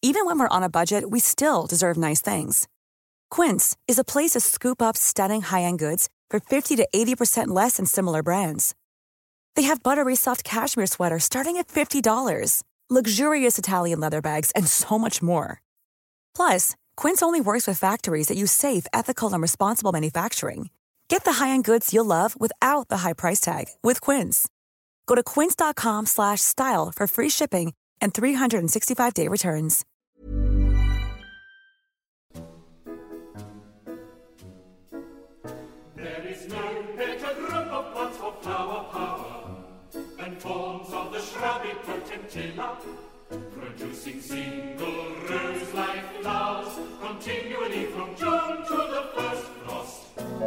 Even when we're on a budget, we still deserve nice things. Quince is a place to scoop up stunning high-end goods for 50 to 80% less than similar brands. They have buttery soft cashmere sweaters starting at $50, luxurious Italian leather bags, and so much more. Plus, Quince only works with factories that use safe, ethical, and responsible manufacturing. Get the high-end goods you'll love without the high price tag with Quince. Go to quince.com/style for free shipping and 365-day returns. There is no better group of plants for flower power than forms of the shrubby potentilla, producing single rose-like flowers continually from June to the first frost.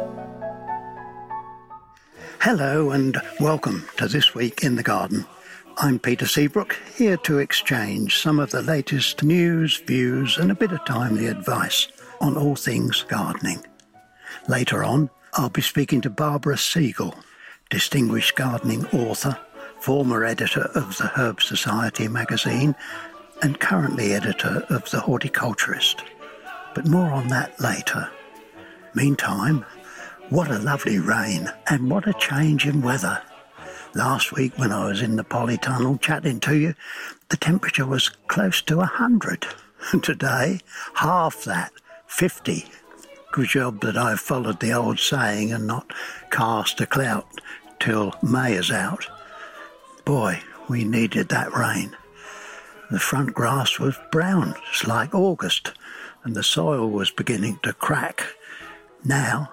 Hello and welcome to This Week in the Garden. I'm Peter Seabrook, here to exchange some of the latest news, views and a bit of timely advice on all things gardening. Later on, I'll be speaking to Barbara Siegel, distinguished gardening author, former editor of the Herb Society magazine and currently editor of The Horticulturist. But more on that later. Meantime, what a lovely rain and what a change in weather. Last week when I was in the polytunnel chatting to you, the temperature was close to 100. And today, half that, 50. Good job that I've followed the old saying and not cast a clout till May is out. Boy, we needed that rain. The front grass was brown, just like August, and the soil was beginning to crack. Now,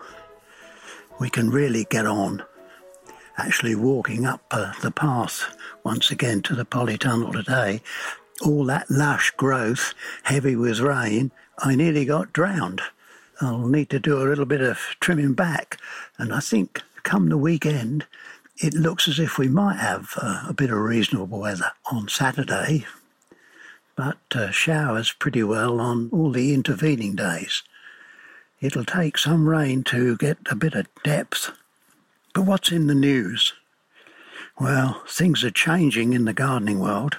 we can really get on. Actually walking up the path once again to the polytunnel today, all that lush growth, heavy with rain, I nearly got drowned. I'll need to do a little bit of trimming back, and I think come the weekend it looks as if we might have a bit of reasonable weather on Saturday, but showers pretty well on all the intervening days. It'll take some rain to get a bit of depth. But what's in the news? Well, things are changing in the gardening world.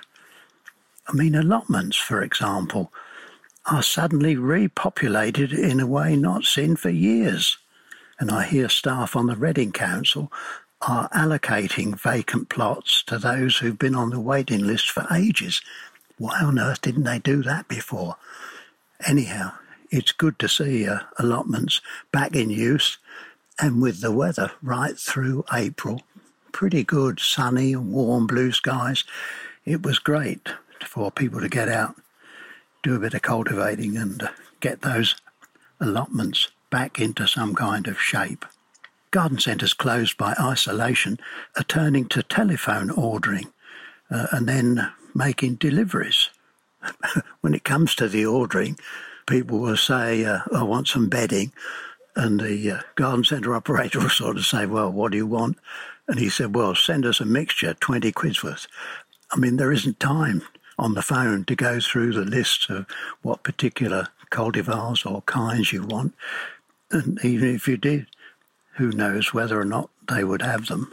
I mean, allotments, for example, are suddenly repopulated in a way not seen for years. And I hear staff on the Reading Council are allocating vacant plots to those who've been on the waiting list for ages. Why on earth didn't they do that before? Anyhow, it's good to see allotments back in use, and with the weather right through April, pretty good, sunny and warm blue skies. It was great for people to get out, do a bit of cultivating and get those allotments back into some kind of shape. Garden centres closed by isolation are turning to telephone ordering and then making deliveries. When it comes to the ordering, people will say, I want some bedding. And the garden centre operator will sort of say, well, what do you want? And he said, well, send us a mixture, 20 quid's worth. I mean, there isn't time on the phone to go through the list of what particular cultivars or kinds you want. And even if you did, who knows whether or not they would have them.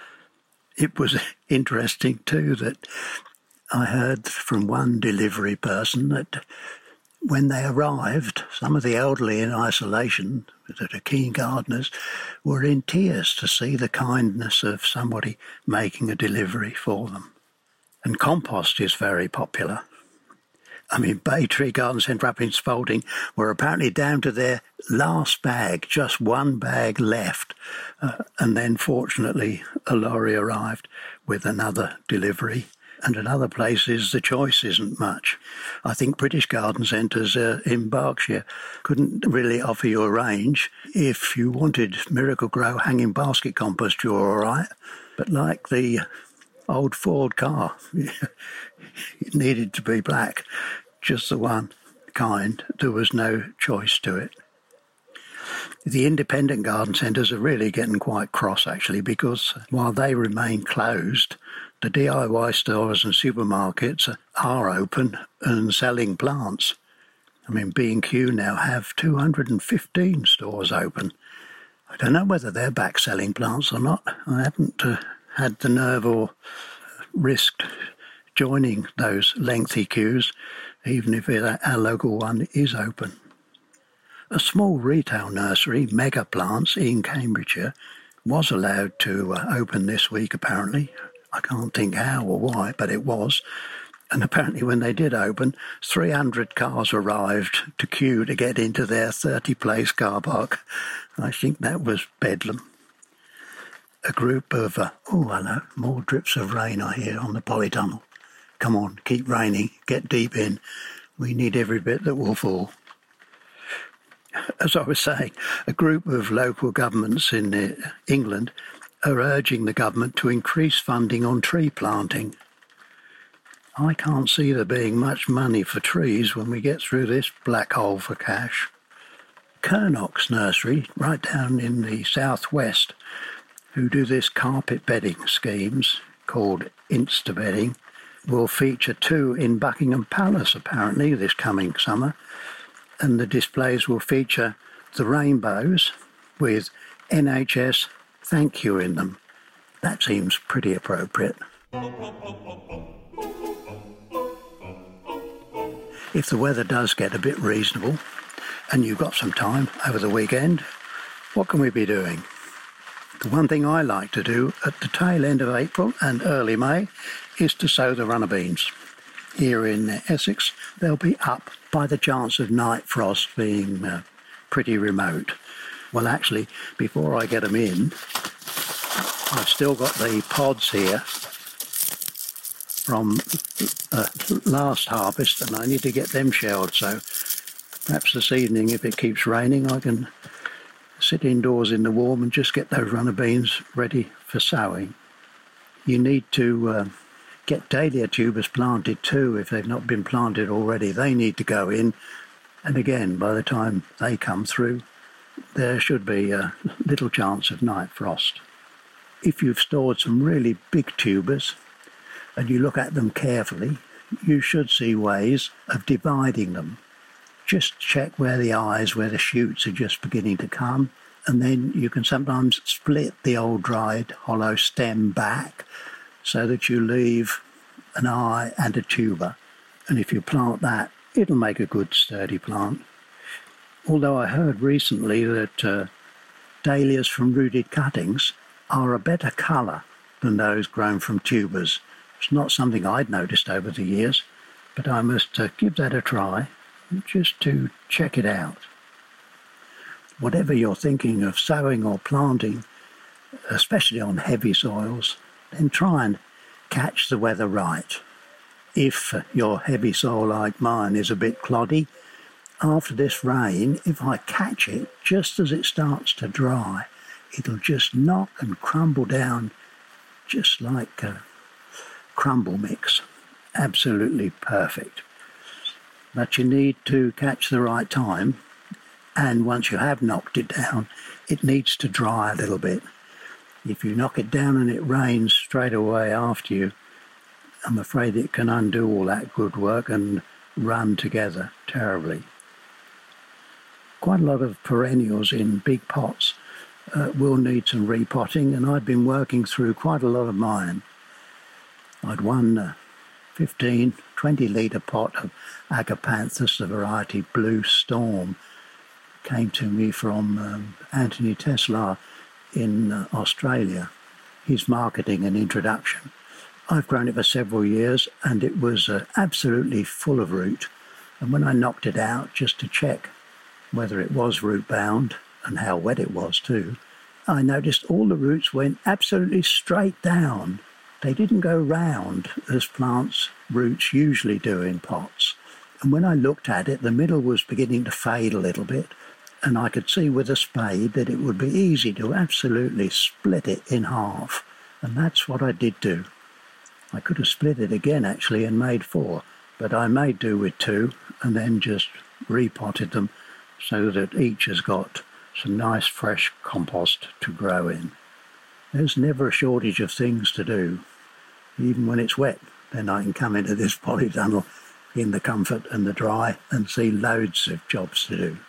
It was interesting, too, that I heard from one delivery person that when they arrived, some of the elderly in isolation, that are keen gardeners, were in tears to see the kindness of somebody making a delivery for them. And compost is very popular. I mean, Bay Tree Garden Centre up in Spalding were apparently down to their last bag, just one bag left. And then, fortunately, a lorry arrived with another delivery. And at other places, the choice isn't much. I think British garden centres in Berkshire couldn't really offer you a range. If you wanted Miracle-Gro hanging basket compost, you're all right. But like the old Ford car, it needed to be black, just the one kind. There was no choice to it. The independent garden centres are really getting quite cross, actually, because while they remain closed, the DIY stores and supermarkets are open and selling plants. I mean, B&Q now have 215 stores open. I don't know whether they're back selling plants or not. I haven't had the nerve or risked joining those lengthy queues. even if our local one is open. A small retail nursery, Mega Plants, in Cambridgeshire, was allowed to open this week, apparently. I can't think how or why, but it was. And apparently when they did open, 300 cars arrived to queue to get into their 30-place car park. I think that was bedlam. A group of, hello, more drips of rain I hear on the polytunnel. Come on, keep raining, get deep in. We need every bit that will fall. As I was saying, a group of local governments in England are urging the government to increase funding on tree planting. I can't see there being much money for trees when we get through this black hole for cash. Kernock's nursery, right down in the southwest, who do this carpet bedding schemes called Insta-bedding, will feature 2 in Buckingham Palace, apparently, this coming summer. And the displays will feature the rainbows with NHS thank you in them. That seems pretty appropriate. If the weather does get a bit reasonable and you've got some time over the weekend, what can we be doing? The one thing I like to do at the tail end of April and early May is to sow the runner beans. Here in Essex, they'll be up by the chance of night frost being pretty remote. Well, actually, before I get them in, I've still got the pods here from last harvest, and I need to get them shelled. So perhaps this evening, if it keeps raining, I can sit indoors in the warm and just get those runner beans ready for sowing. You need to get dahlia tubers planted too if they've not been planted already. They need to go in, and again, by the time they come through, there should be a little chance of night frost. If you've stored some really big tubers and you look at them carefully, you should see ways of dividing them. Just check where the shoots are just beginning to come, and then you can sometimes split the old dried hollow stem back so that you leave an eye and a tuber. And if you plant that, it'll make a good sturdy plant. Although I heard recently that dahlias from rooted cuttings are a better colour than those grown from tubers. It's not something I'd noticed over the years, but I must give that a try just to check it out. Whatever you're thinking of sowing or planting, especially on heavy soils, then try and catch the weather right. If your heavy soil like mine is a bit cloddy, after this rain, if I catch it just as it starts to dry, it'll just knock and crumble down just like a crumble mix. Absolutely perfect. But you need to catch the right time, and once you have knocked it down, it needs to dry a little bit. If you knock it down and it rains straight away after you, I'm afraid it can undo all that good work and run together terribly. Quite a lot of perennials in big pots will need some repotting, and I've been working through quite a lot of mine. I'd one 15, 20 litre pot of Agapanthus, the variety Blue Storm, came to me from Anthony Teslar in Australia. His marketing and introduction. I've grown it for several years and it was absolutely full of root. And when I knocked it out just to check whether it was root bound and how wet it was too, I noticed all the roots went absolutely straight down. They didn't go round as plants' roots usually do in pots. And when I looked at it, the middle was beginning to fade a little bit, and I could see with a spade that it would be easy to absolutely split it in half. And that's what I did do. I could have split it again actually and made 4, but I made do with 2 and then just repotted them so that each has got some nice fresh compost to grow in. There's never a shortage of things to do. Even when it's wet, then I can come into this polytunnel in the comfort and the dry and see loads of jobs to do.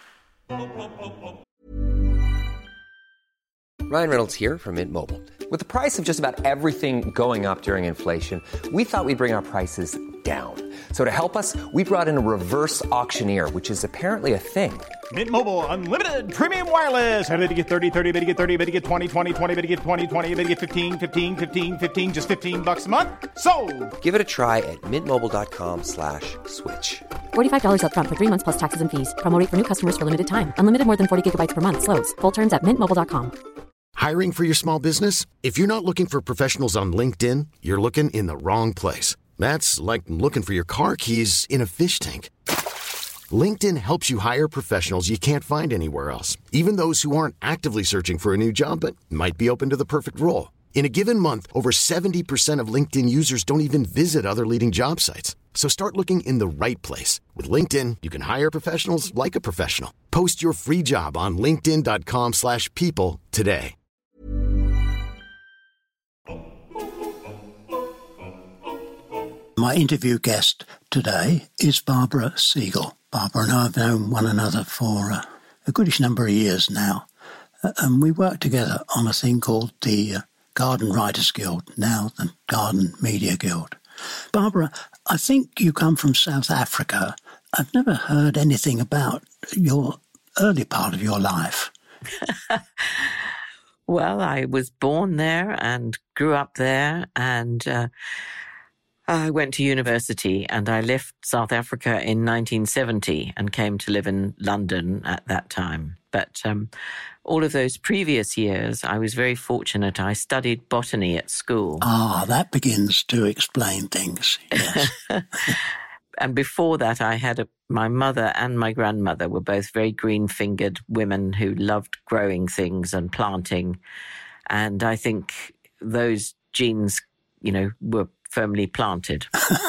Ryan Reynolds here from Mint Mobile. With the price of just about everything going up during inflation, we thought we'd bring our prices down. So to help us, we brought in a reverse auctioneer, which is apparently a thing. Mint Mobile Unlimited Premium Wireless. How to get 30, 30, bit to get 30, bit to get 20, 20, 20, bit to get 20, 20, bit to get 15, 15, 15, 15, just $15 a month? Sold! Give it a try at mintmobile.com/switch. $45 up front for 3 months plus taxes and fees. Promo rate for new customers for limited time. Unlimited more than 40 gigabytes per month. Slows full terms at mintmobile.com. Hiring for your small business? If you're not looking for professionals on LinkedIn, you're looking in the wrong place. That's like looking for your car keys in a fish tank. LinkedIn helps you hire professionals you can't find anywhere else, even those who aren't actively searching for a new job but might be open to the perfect role. In a given month, over 70% of LinkedIn users don't even visit other leading job sites. So start looking in the right place. With LinkedIn, you can hire professionals like a professional. Post your free job on linkedin.com/people today. My interview guest today is Barbara Siegel. Barbara and I have known one another for a goodish number of years now. And we worked together on a thing called the Garden Writers Guild, now the Garden Media Guild. Barbara, I think you come from South Africa. I've never heard anything about your early part of your life. Well, I was born there and grew up there, and I went to university, and I left South Africa in 1970 and came to live in London at that time. But all of those previous years, I was very fortunate. I studied botany at school. Ah, that begins to explain things, yes. And before that, I had my mother and my grandmother were both very green-fingered women who loved growing things and planting. And I think those genes, were firmly planted.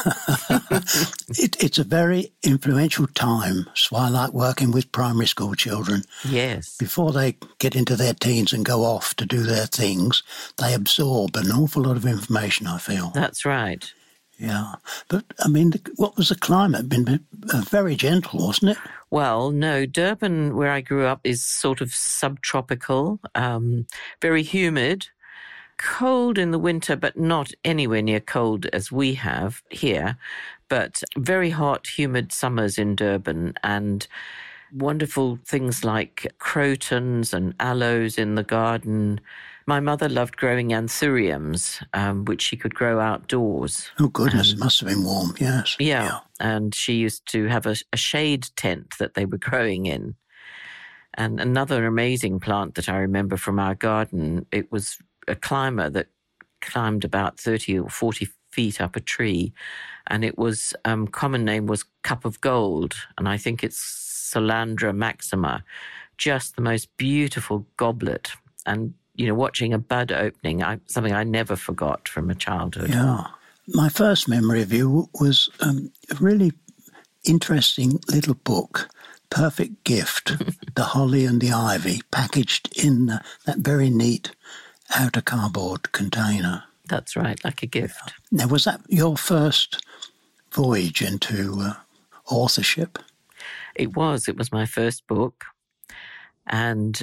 It's a very influential time. So I like working with primary school children. Yes. Before they get into their teens and go off to do their things, they absorb an awful lot of information, I feel. That's right. Yeah. But, what was the climate? Been very gentle, wasn't it? Well, no. Durban, where I grew up, is sort of subtropical, very humid. Cold in the winter, but not anywhere near cold as we have here, but very hot, humid summers in Durban, and wonderful things like crotons and aloes in the garden. My mother loved growing anthuriums, which she could grow outdoors. Oh, goodness, it must have been warm, yes. Yeah, and she used to have a shade tent that they were growing in. And another amazing plant that I remember from our garden, it was a climber that climbed about 30 or 40 feet up a tree, and it was common name was cup of gold, and I think it's Solandra maxima, just the most beautiful goblet. And watching a bud opening, something I never forgot from a childhood. Yeah, my first memory of you was a really interesting little book, Perfect Gift, The Holly and the Ivy, packaged in that very neat outer cardboard container. That's right, like a gift. Now, was that your first voyage into authorship? It was my first book. And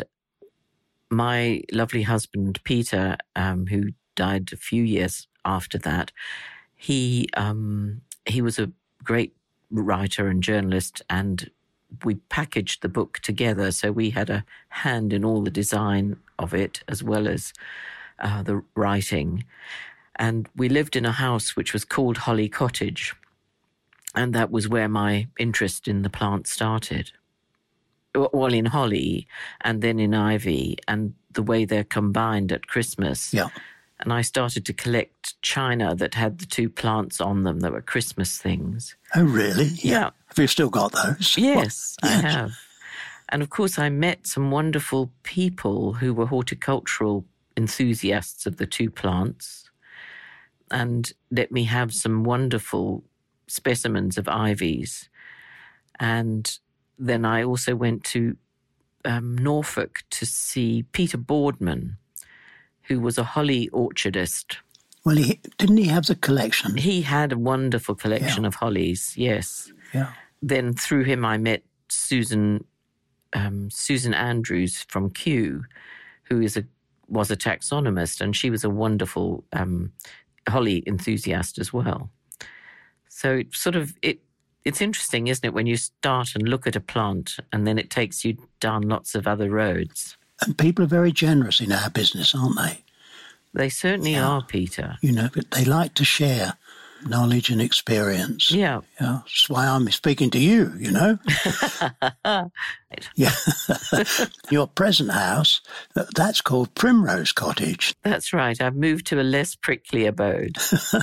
my lovely husband, Peter, who died a few years after that, he was a great writer and journalist, and we packaged the book together, so we had a hand in all the design of it as well as the writing. And we lived in a house which was called Holly Cottage, and that was where my interest in the plant started. Well, in holly and then in ivy, and the way they're combined at Christmas. Yeah. And I started to collect china that had the two plants on them that were Christmas things. Oh, really? Yeah. Have you still got those? Yes, I have. And of course, I met some wonderful people who were horticultural enthusiasts of the two plants and let me have some wonderful specimens of ivies. And then I also went to Norfolk to see Peter Boardman, who was a holly orchardist. Well, didn't he have the collection? He had a wonderful collection of hollies, yes. Yeah. Then through him I met Susan Andrews from Kew, who was a taxonomist, and she was a wonderful holly enthusiast as well. So it's interesting, isn't it, when you start and look at a plant and then it takes you down lots of other roads. And people are very generous in our business, aren't they? They certainly are, Peter. You know, but they like to share knowledge and experience. Yeah. That's why I'm speaking to you, you know. Yeah. Your present house, that's called Primrose Cottage. That's right. I've moved to a less prickly abode.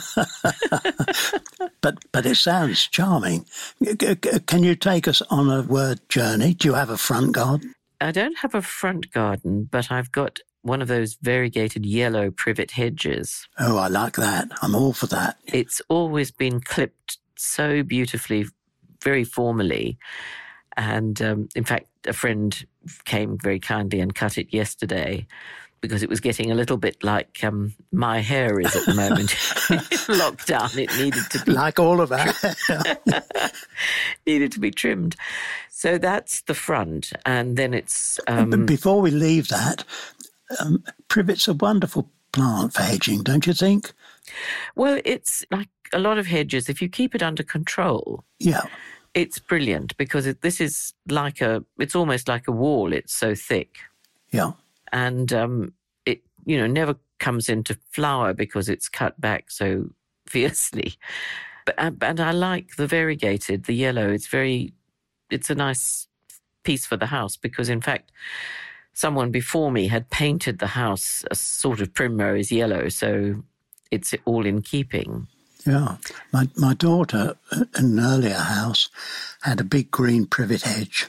But it sounds charming. Can you take us on a word journey? Do you have a front garden? I don't have a front garden, but I've got one of those variegated yellow privet hedges. Oh, I like that. I'm all for that. It's always been clipped so beautifully, very formally. And in fact, a friend came very kindly and cut it yesterday because it was getting a little bit like my hair is at the moment. In lockdown, it needed to be... Like all of that. needed to be trimmed. So that's the front. And then it's... But before we leave that, privet's a wonderful plant for hedging, don't you think? Well, it's like a lot of hedges. If you keep it under control... Yeah. It's brilliant because it's almost like a wall. It's so thick. Yeah. And it, never comes into flower because it's cut back so fiercely. But I like the variegated, the yellow. It's a nice piece for the house because, in fact, someone before me had painted the house a sort of primrose yellow, so it's all in keeping. Yeah. My daughter, in an earlier house, had a big green privet hedge.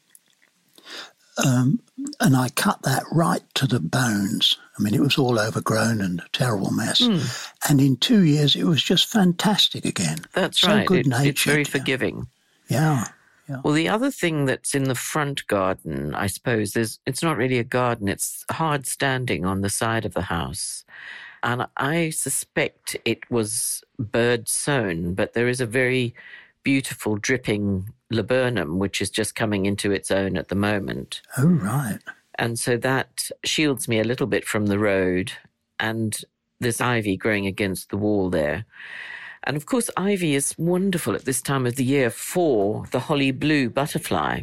And I cut that right to the bones. I mean, it was all overgrown and a terrible mess. And in 2 years, it was just fantastic again. That's so right. Good-natured. It's very forgiving. Yeah. Well, the other thing that's in the front garden, I suppose, it's not really a garden. It's hard standing on the side of the house. And I suspect it was bird sown, but there is a very beautiful dripping laburnum, which is just coming into its own at the moment. Oh, right. And so that shields me a little bit from the road and this ivy growing against the wall there. And of course, ivy is wonderful at this time of the year for the holly blue butterfly,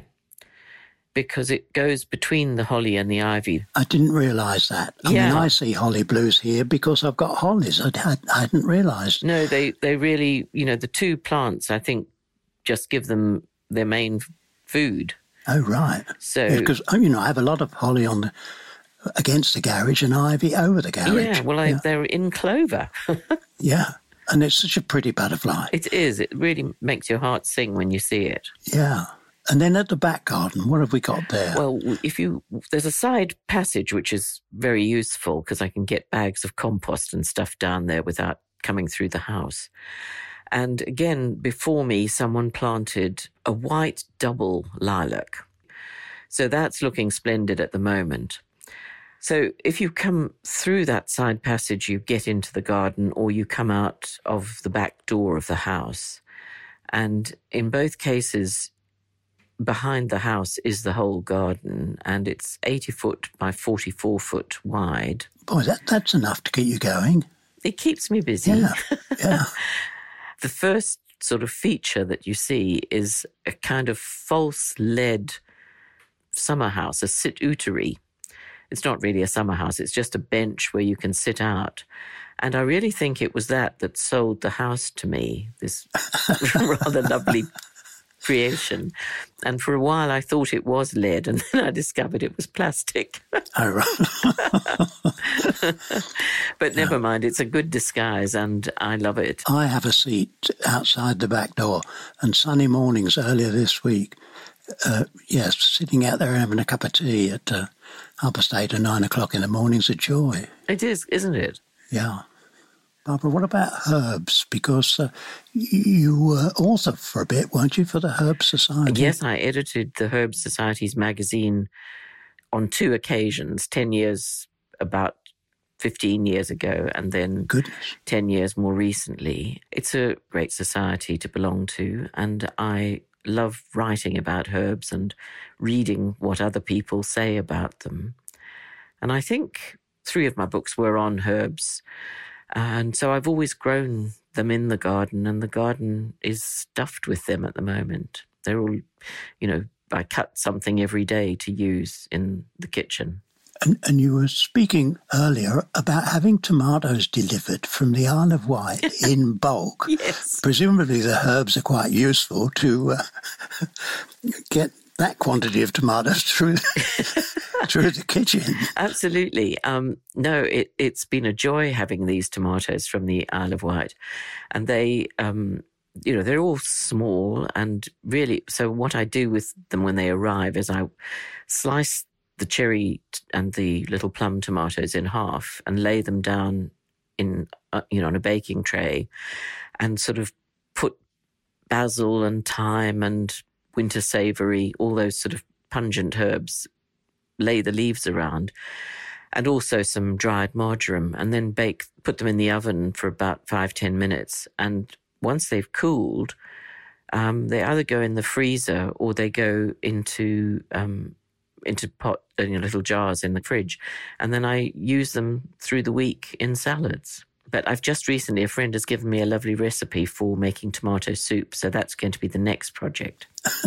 because it goes between the holly and the ivy. I didn't realise that. I mean, I see holly blues here because I've got hollies. I hadn't realised. No, they really, the two plants, I think, just give them their main food. Oh, right. So, because, I have a lot of holly against the garage and ivy over the garage. Yeah, well, they're in clover. Yeah, and it's such a pretty butterfly. It is. It really makes your heart sing when you see it. Yeah. And then at the back garden, what have we got there? Well, there's a side passage which is very useful because I can get bags of compost and stuff down there without coming through the house. And again, before me, someone planted a white double lilac. So that's looking splendid at the moment. So if you come through that side passage, you get into the garden, or you come out of the back door of the house. And in both cases, behind the house is the whole garden, and it's 80 foot by 44 foot wide. Boy, that's enough to keep you going. It keeps me busy. Yeah. The first sort of feature that you see is a kind of false lead summer house, a sit-ootery. It's not really a summer house. It's just a bench where you can sit out. And I really think it was that sold the house to me, this rather lovely creation. And for a while I thought it was lead, and then I discovered it was plastic. Oh, right. But never mind, it's a good disguise and I love it. I have a seat outside the back door, and sunny mornings earlier this week, sitting out there having a cup of tea at 8:30 or 9 o'clock in the morning's a joy. It is, isn't it? Yeah. Barbara, what about herbs? Because you were author for a bit, weren't you, for the Herb Society? Yes, I edited the Herb Society's magazine on 2 occasions, 10 years, about 15 years ago, and then 10 years more recently. It's a great society to belong to, and I love writing about herbs and reading what other people say about them. And I think 3 of my books were on herbs. And so I've always grown them in the garden, and the garden is stuffed with them at the moment. They're all, I cut something every day to use in the kitchen. And you were speaking earlier about having tomatoes delivered from the Isle of Wight in bulk. Yes. Presumably the herbs are quite useful to get that quantity of tomatoes through the kitchen. Absolutely. No, it's been a joy having these tomatoes from the Isle of Wight. And they, they're all small and really, so what I do with them when they arrive is I slice the cherry and the little plum tomatoes in half and lay them down in, on a baking tray and sort of put basil and thyme and winter savoury, all those sort of pungent herbs, lay the leaves around, and also some dried marjoram, and then put them in the oven for about 5-10 minutes. And once they've cooled, they either go in the freezer or they go into little jars in the fridge, and then I use them through the week in salads. But I've just recently, a friend has given me a lovely recipe for making tomato soup, so that's going to be the next project.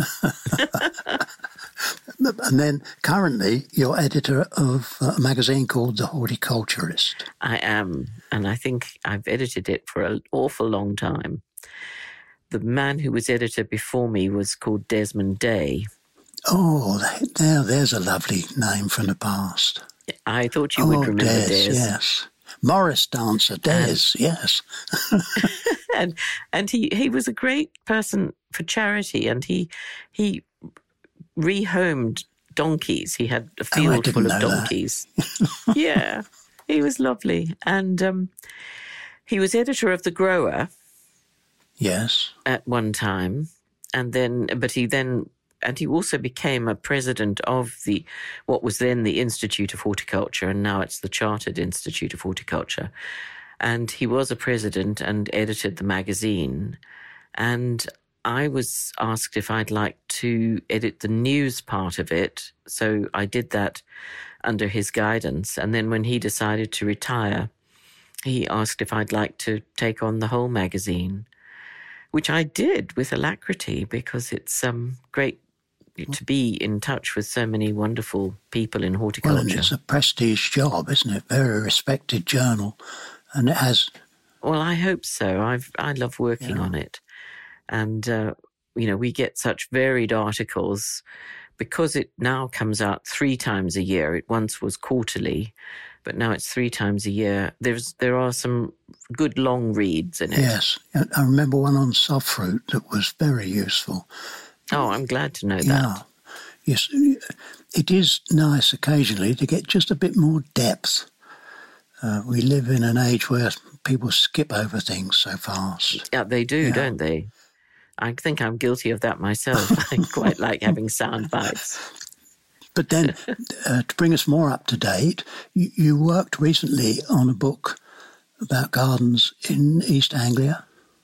And then currently you're editor of a magazine called The Horticulturist. I am, and I think I've edited it for an awful long time. The man who was editor before me was called Desmond Day. Oh, there's a lovely name from the past. I thought you would remember Des. Yes. Morris dancer, Des, yes. and he was a great person for charity, and he rehomed donkeys. He had a field full of donkeys. Yeah, he was lovely. And he was editor of The Grower. Yes. At one time. And he also became a president of what was then the Institute of Horticulture, and now it's the Chartered Institute of Horticulture. And he was a president and edited the magazine. And I was asked if I'd like to edit the news part of it. So I did that under his guidance. And then when he decided to retire, he asked if I'd like to take on the whole magazine, which I did with alacrity, because it's great to be in touch with so many wonderful people in horticulture. Well, and it's a prestige job, isn't it? Very respected journal. And it has... Well, I hope so. I love working on it. And, we get such varied articles because it now comes out 3 times a year. It once was quarterly, but now it's 3 times a year. There are some good long reads in it. Yes. I remember one on soft fruit that was very useful. Oh, I'm glad to know that. Yes, it is nice occasionally to get just a bit more depth. We live in an age where people skip over things so fast. Yeah, they do, don't they? I think I'm guilty of that myself. I quite like having sound bites. But then, to bring us more up to date, you worked recently on a book about gardens in East Anglia.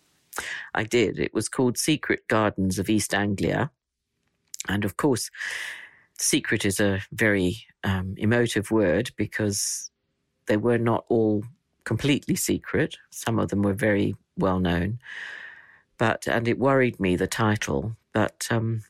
I did. It was called Secret Gardens of East Anglia. And of course, secret is a very emotive word, because they were not all completely secret. Some of them were very well known. And it worried me, the title. But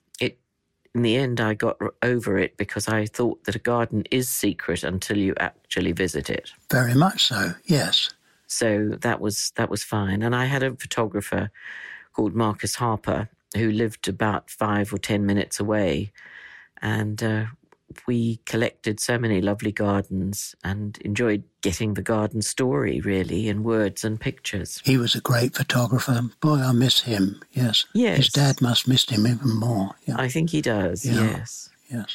in the end, I got over it, because I thought that a garden is secret until you actually visit it. Very much so, yes. So that was fine. And I had a photographer called Marcus Harper who lived about 5 or 10 minutes away. And we collected so many lovely gardens and enjoyed getting the garden story, really, in words and pictures. He was a great photographer. Boy, I miss him, yes. Yes. His dad must miss him even more. Yeah. I think he does, yes. Yes.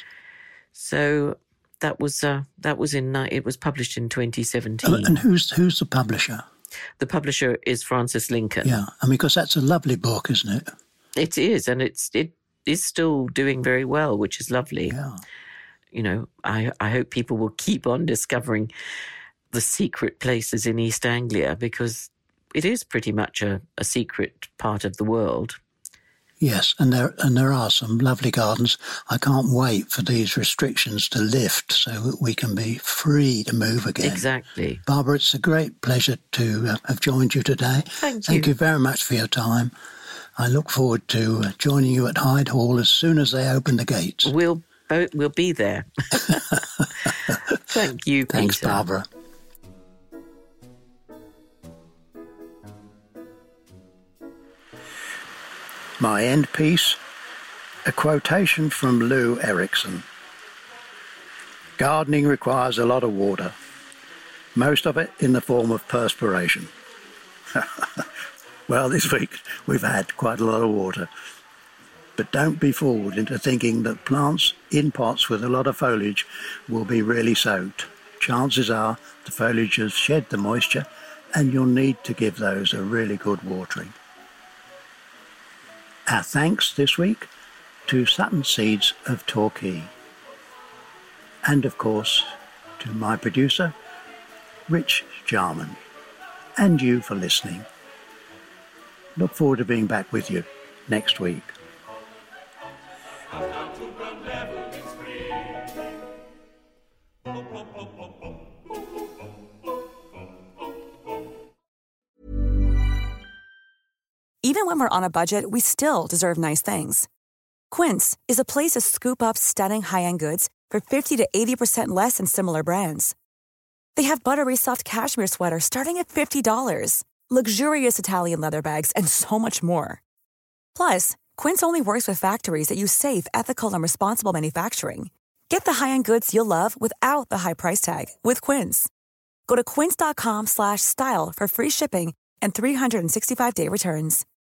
So... It was published in 2017. And who's the publisher? The publisher is Francis Lincoln. Yeah, because that's a lovely book, isn't it? It is, and it is still doing very well, which is lovely. Yeah. I hope people will keep on discovering the secret places in East Anglia, because it is pretty much a secret part of the world. Yes, and there are some lovely gardens. I can't wait for these restrictions to lift so that we can be free to move again. Exactly. Barbara, it's a great pleasure to have joined you today. Thank you very much for your time. I look forward to joining you at Hyde Hall as soon as they open the gates. We'll be there. Thank you, Peter. Thanks, Barbara. My end piece, a quotation from Lou Erickson. Gardening requires a lot of water, most of it in the form of perspiration. Well, this week we've had quite a lot of water. But don't be fooled into thinking that plants in pots with a lot of foliage will be really soaked. Chances are the foliage has shed the moisture and you'll need to give those a really good watering. Our thanks this week to Sutton Seeds of Torquay. And of course to my producer, Rich Jarman. And you for listening. Look forward to being back with you next week. Even when we're on a budget, we still deserve nice things. Quince is a place to scoop up stunning high-end goods for 50 to 80% less than similar brands. They have buttery soft cashmere sweaters starting at $50, luxurious Italian leather bags, and so much more. Plus, Quince only works with factories that use safe, ethical, and responsible manufacturing. Get the high-end goods you'll love without the high price tag with Quince. Go to quince.com/style for free shipping and 365-day returns.